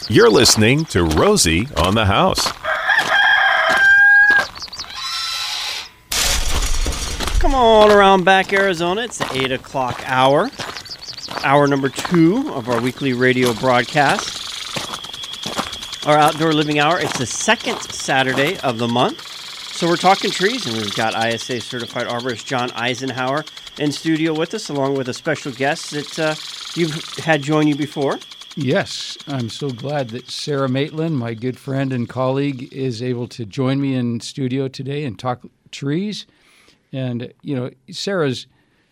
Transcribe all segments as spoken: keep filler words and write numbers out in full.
You're listening to Rosie on the House. Come on around back, Arizona. It's the eight o'clock hour. Hour number two of our weekly radio broadcast. Our outdoor living hour. It's the second Saturday of the month. So we're talking trees, and we've got I S A certified arborist John Eisenhower in studio with us, along with a special guest that uh, you've had join you before. Yes, I'm so glad that Sarah Maitland, my good friend and colleague, is able to join me in studio today and talk trees. And, you know, Sarah's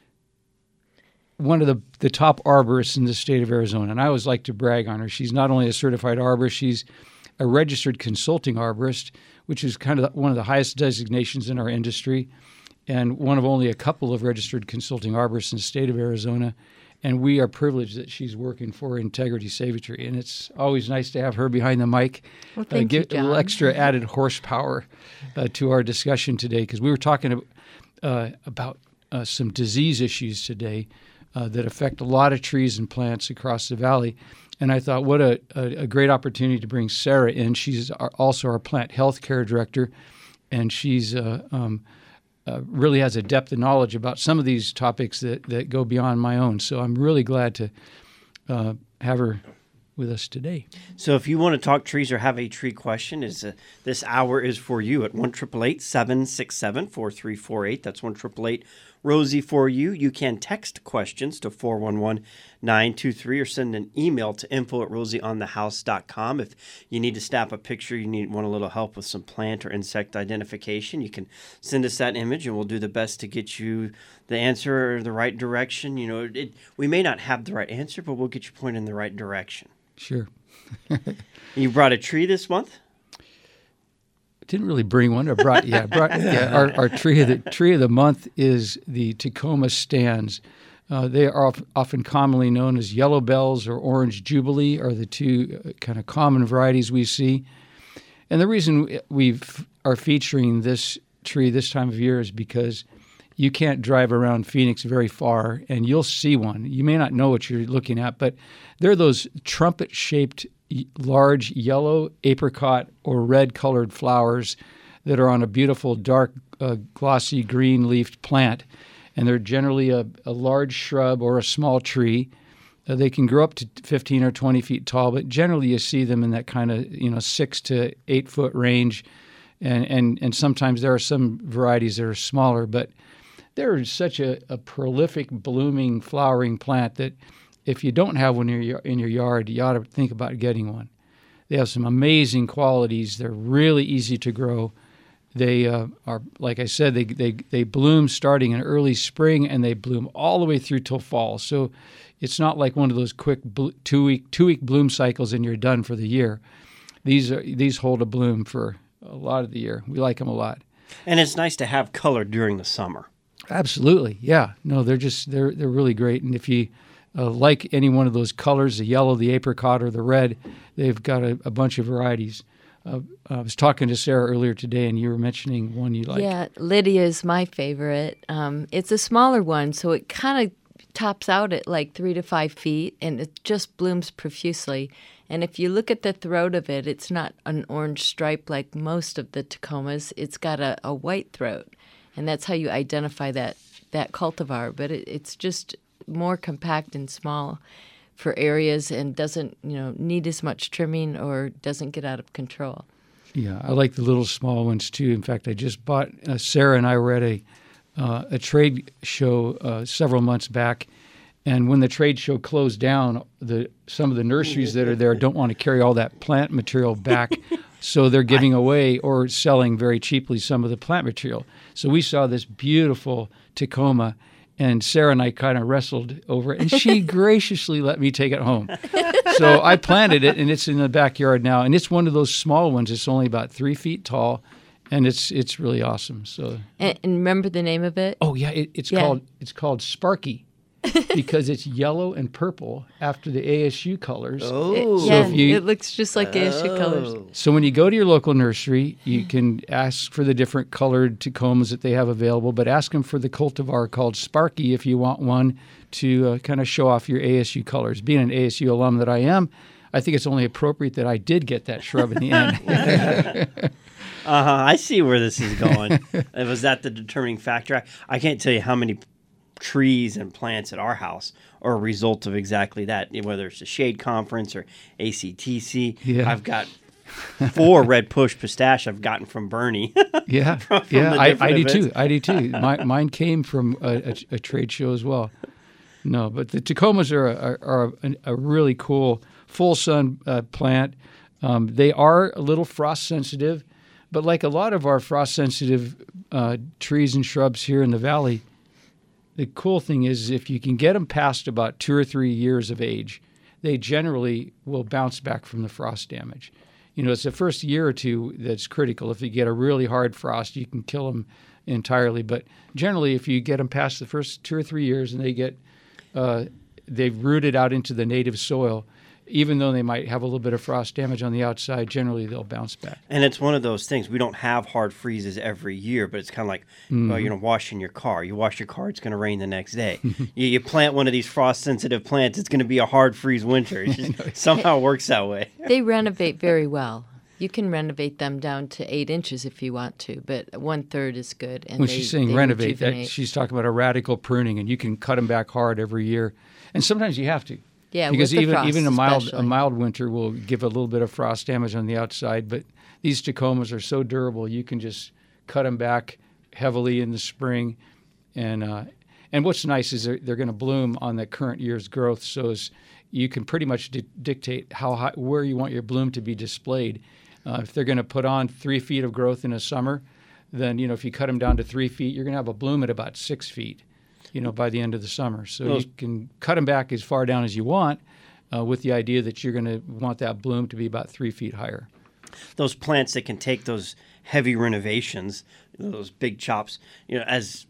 one of the, the top arborists in the state of Arizona, and I always like to brag on her. She's not only a certified arborist, she's a registered consulting arborist, which is kind of one of the highest designations in our industry, and one of only a couple of registered consulting arborists in the state of Arizona. And we are privileged that she's working for Integrity Save-A-Tree, and it's always nice to have her behind the mic. Well, thank uh, you, give John. a little extra added horsepower uh, to our discussion today, because we were talking uh, about uh, some disease issues today uh, that affect a lot of trees and plants across the valley. And I thought, what a, a, a great opportunity to bring Sarah in. She's our, also our plant health care director, and she's uh, um, uh, really has a depth of knowledge about some of these topics that, that go beyond my own. So I'm really glad to uh, have her with us today. So if you want to talk trees or have a tree question, is uh, this hour is for you at one eight eight eight, seven six seven, four three four eight. That's one eight eight eight, Rosie for you. You can text questions to four one one, nine two three or send an email to info at rosie on the house dot com. If you need to snap a picture, you need want a little help with some plant or insect identification, you can send us that image and we'll do the best to get you the answer or the right direction. You know, it, we may not have the right answer, but we'll get you pointed in the right direction. Sure. You brought a tree this month? Didn't really bring one. I brought yeah, I brought yeah. Our, our tree of the tree of the month is the Tacoma stands. Uh, they are often commonly known as yellow bells or orange jubilee, are the two uh, kind of common varieties we see. And the reason we are featuring this tree this time of year is because you can't drive around Phoenix very far and you'll see one. You may not know what you're looking at, but they're those trumpet-shaped large yellow, apricot, or red-colored flowers that are on a beautiful, dark, uh, glossy green-leafed plant. And they're generally a, a large shrub or a small tree. Uh, they can grow up to fifteen or twenty feet tall, but generally you see them in that kind of, you know, six to eight foot range. And, and, and sometimes there are some varieties that are smaller, but they're such a, a prolific, blooming, flowering plant that if you don't have one in your, in your yard, you ought to think about getting one. They have some amazing qualities. They're really easy to grow. They uh, are, like I said, they, they they bloom starting in early spring, and they bloom all the way through till fall. So it's not like one of those quick bl- two-week two-week bloom cycles and you're done for the year. These are these hold a bloom for a lot of the year. We like them a lot. And it's nice to have color during the summer. Absolutely, yeah. No, they're just they're they're really great. And if you uh, like any one of those colors, the yellow, the apricot, or the red, they've got a, a bunch of varieties. Uh, I was talking to Sarah earlier today, and you were mentioning one you like. Yeah, Lydia is my favorite. Um, it's a smaller one, so it kind of tops out at like three to five feet, and it just blooms profusely. And if you look at the throat of it, it's not an orange stripe like most of the Tacomas. It's got a, a white throat, and that's how you identify that, that cultivar. But it, it's just more compact and small for areas and doesn't, you know, need as much trimming or doesn't get out of control. Yeah, I like the little small ones too. In fact, I just bought, uh, Sarah and I were at a, uh, a trade show uh, several months back, and when the trade show closed down, the some of the nurseries that are there don't want to carry all that plant material back, so they're giving away or selling very cheaply some of the plant material. So we saw this beautiful Tacoma, and Sarah and I kind of wrestled over it, and she graciously let me take it home. So I planted it, and it's in the backyard now, and it's one of those small ones. It's only about three feet tall, and it's it's really awesome. So, And, and remember the name of it? oh yeah, it, it's Yeah. called it's called Sparky because it's yellow and purple after the A S U colors. Oh. It, So yeah, if you- it looks just like A S U colors. So when you go to your local nursery, you can ask for the different colored Tacomas that they have available, but ask them for the cultivar called Sparky if you want one to uh, kind of show off your A S U colors. Being an A S U alum that I am, I think it's only appropriate that I did get that shrub in the end. Uh-huh. I see where this is going. Was that the determining factor? I, I can't tell you how many trees and plants at our house are a result of exactly that, whether it's a shade conference or A C T C. Yeah. I've got four red push pistache I've gotten from Bernie. Yeah, from, from yeah, the I, different I do events. too. I do too. My, mine came from a, a, a trade show as well. No, but the Tacomas are a, are a, a really cool full sun uh, plant. Um, they are a little frost sensitive, but like a lot of our frost sensitive uh, trees and shrubs here in the valley, the cool thing is if you can get them past about two or three years of age, they generally will bounce back from the frost damage. You know, it's the first year or two that's critical. If you get a really hard frost, you can kill them entirely. But generally, if you get them past the first two or three years and they get, uh, they've rooted out into the native soil, even though they might have a little bit of frost damage on the outside, generally they'll bounce back. And it's one of those things. We don't have hard freezes every year, but it's kind of like, Mm-hmm. well, you know, washing your car. You wash your car, it's going to rain the next day. you, you plant one of these frost-sensitive plants, it's going to be a hard freeze winter. It just somehow works that way. They renovate very well. You can renovate them down to eight inches if you want to, but one third is good. And When they, she's saying they renovate, that rejuvenate. she's talking about a radical pruning, and you can cut them back hard every year. And sometimes you have to. Yeah, because with the even frost even a mild a especially. mild winter will give a little bit of frost damage on the outside, but these Tacomas are so durable you can just cut them back heavily in the spring, and uh, and what's nice is they're, they're going to bloom on the current year's growth, so as you can pretty much di- dictate how high, where you want your bloom to be displayed. Uh, if they're going to put on three feet of growth in a summer, then you know if you cut them down to three feet, you're going to have a bloom at about six feet. You know, by the end of the summer. So Those- you can cut them back as far down as you want uh, with the idea that you're going to want that bloom to be about three feet higher. Those plants that can take those heavy renovations, those big chops, you know, as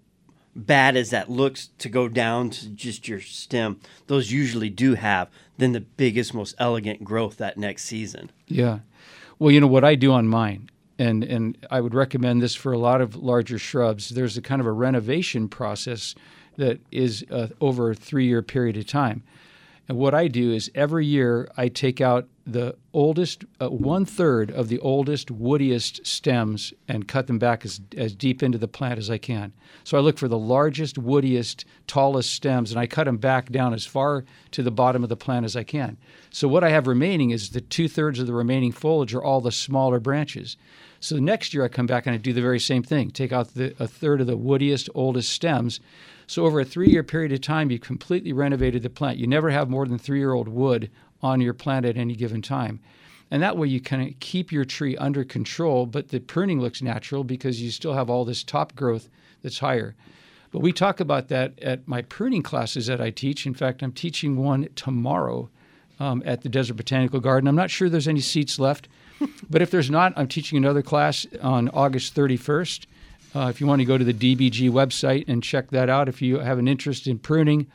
bad as that looks to go down to just your stem, those usually do have then the biggest, most elegant growth that next season. Yeah. Well, you know, what I do on mine, and, and I would recommend this for a lot of larger shrubs, there's a kind of a renovation process that is uh, over a three-year period of time. And what I do is every year I take out the oldest, uh, one-third of the oldest, woodiest stems and cut them back as, as deep into the plant as I can. So I look for the largest, woodiest, tallest stems, and I cut them back down as far to the bottom of the plant as I can. So what I have remaining is the two-thirds of the remaining foliage are all the smaller branches. So next year I come back and I do the very same thing, take out the, a third of the woodiest, oldest stems. So over a three-year period of time, you completely renovated the plant. You never have more than three-year-old wood on your plant at any given time. And that way you kind of keep your tree under control, but the pruning looks natural because you still have all this top growth that's higher. But we talk about that at my pruning classes that I teach. In fact, I'm teaching one tomorrow um, at the Desert Botanical Garden. I'm not sure there's any seats left, but if there's not, I'm teaching another class on August thirty-first. Uh, if you want to go to the D B G website and check that out, if you have an interest in pruning,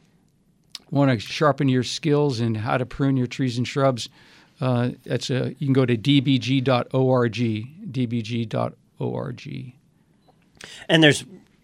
want to sharpen your skills in how to prune your trees and shrubs, uh, that's a, you can go to d b g dot org, d b g dot org. And there's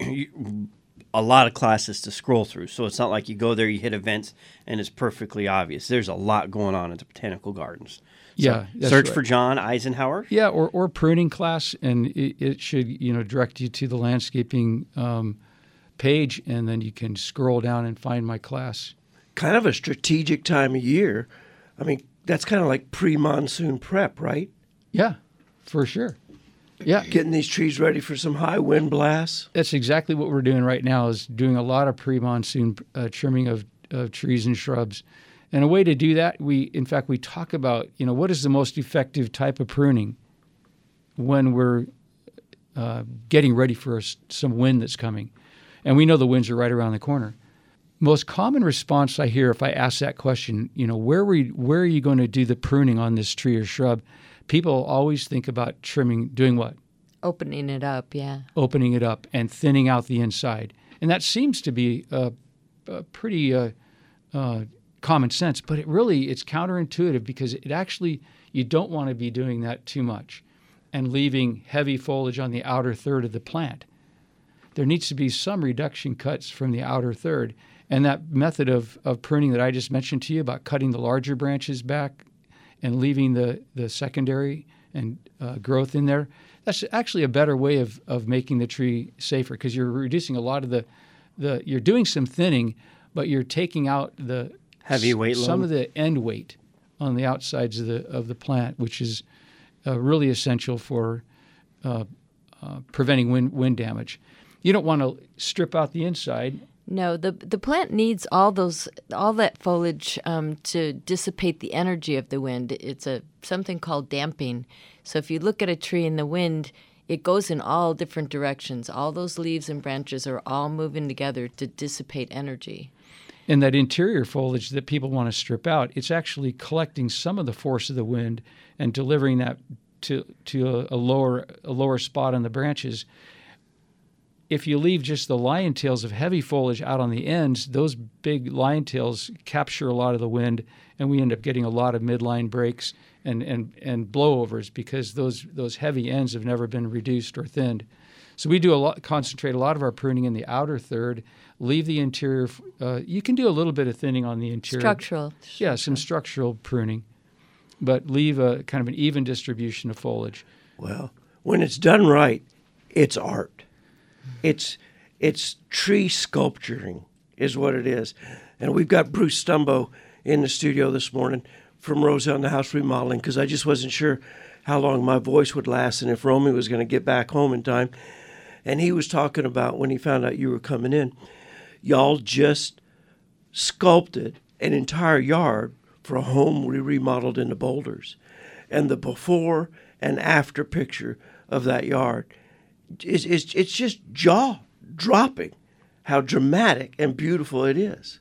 a lot of classes to scroll through, so it's not like you go there, you hit events, and it's perfectly obvious. There's a lot going on at the Botanical Gardens. So Yeah, that's search right. for John Eisenhower. Yeah, or, or pruning class, and it, it should you know direct you to the landscaping um, page, and then you can scroll down and find my class. Kind of a strategic time of year. I mean, that's kind of like pre-monsoon prep, right? Yeah, for sure. Yeah, Getting these trees ready for some high wind blasts. that's exactly what we're doing right now, is doing a lot of pre-monsoon uh, trimming of, of trees and shrubs. And a way to do that, we in fact, we talk about, you know, what is the most effective type of pruning when we're uh, getting ready for s- some wind that's coming. And we know the winds are right around the corner. Most common response I hear if I ask that question, you know, where were you, where are you going to do the pruning on this tree or shrub? People always think about trimming, doing what? Opening it up, yeah. Opening it up and thinning out the inside. And that seems to be a, a pretty uh, uh, common sense, but it really, it's counterintuitive because it actually, you don't want to be doing that too much and leaving heavy foliage on the outer third of the plant. There needs to be some reduction cuts from the outer third. And that method of, of pruning that I just mentioned to you about cutting the larger branches back and leaving the, the secondary and uh, growth in there, that's actually a better way of, of making the tree safer, because you're reducing a lot of the, the you're doing some thinning, but you're taking out the Heavy weight some load. of the end weight on the outsides of the of the plant, which is uh, really essential for uh, uh, preventing wind wind damage. You don't want to strip out the inside. No, the the plant needs all those all that foliage um, to dissipate the energy of the wind. It's a something called damping. So if you look at a tree in the wind, it goes in all different directions. All those leaves and branches are all moving together to dissipate energy. And that interior foliage that people want to strip out, it's actually collecting some of the force of the wind and delivering that to to a, a lower a lower spot on the branches. If you leave just the lion tails of heavy foliage out on the ends, those big lion tails capture a lot of the wind, and we end up getting a lot of midline breaks and, and, and blowovers because those those heavy ends have never been reduced or thinned. So we do a lot, concentrate a lot of our pruning in the outer third, leave the interior. Uh, you can do a little bit of thinning on the interior. Structural. Yeah, some structural pruning, but leave a kind of an even distribution of foliage. Well, when it's done right, it's art. It's it's tree sculpturing is what it is. And we've got Bruce Stumbo in the studio this morning from Rosie on the House Remodeling, because I just wasn't sure how long my voice would last and if Romy was going to get back home in time. And he was talking about when he found out you were coming in, y'all just sculpted an entire yard for a home we remodeled in the Boulders. And the before and after picture of that yard is it's, it's just jaw-dropping how dramatic and beautiful it is.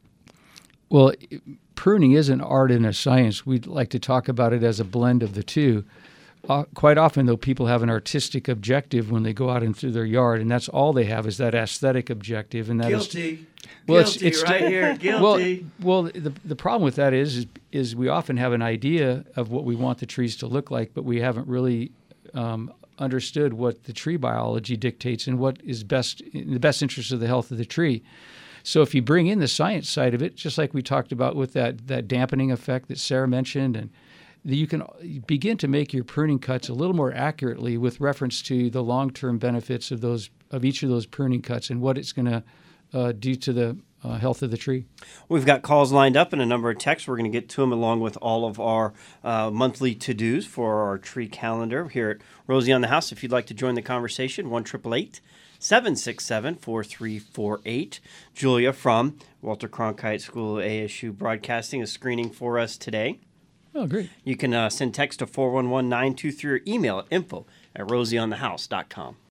Well, pruning is an art and a science. We'd like to talk about it as a blend of the two. Uh, quite often, though, people have an artistic objective when they go out into their yard, and that's all they have is that aesthetic objective. And that Guilty. Is, well, Guilty it's, it's, right here. Guilty. Well, well the, the problem with that is, is is we often have an idea of what we want the trees to look like, but we haven't really um, understood what the tree biology dictates and what is best in the best interest of the health of the tree. So if you bring in the science side of it, just like we talked about with that, that dampening effect that Sarah mentioned, and you can begin to make your pruning cuts a little more accurately with reference to the long-term benefits of those of each of those pruning cuts and what it's going to uh, do to the uh, health of the tree. We've got calls lined up and a number of texts. We're going to get to them along with all of our uh, monthly to-dos for our tree calendar here at Rosie on the House. If you'd like to join the conversation, one eight eight eight, seven six seven, four three four eight. Julia from Walter Cronkite School A S U Broadcasting is screening for us today. Oh, great. You can uh, send text to four one one nine two three or email at info at rosie on the house dot com.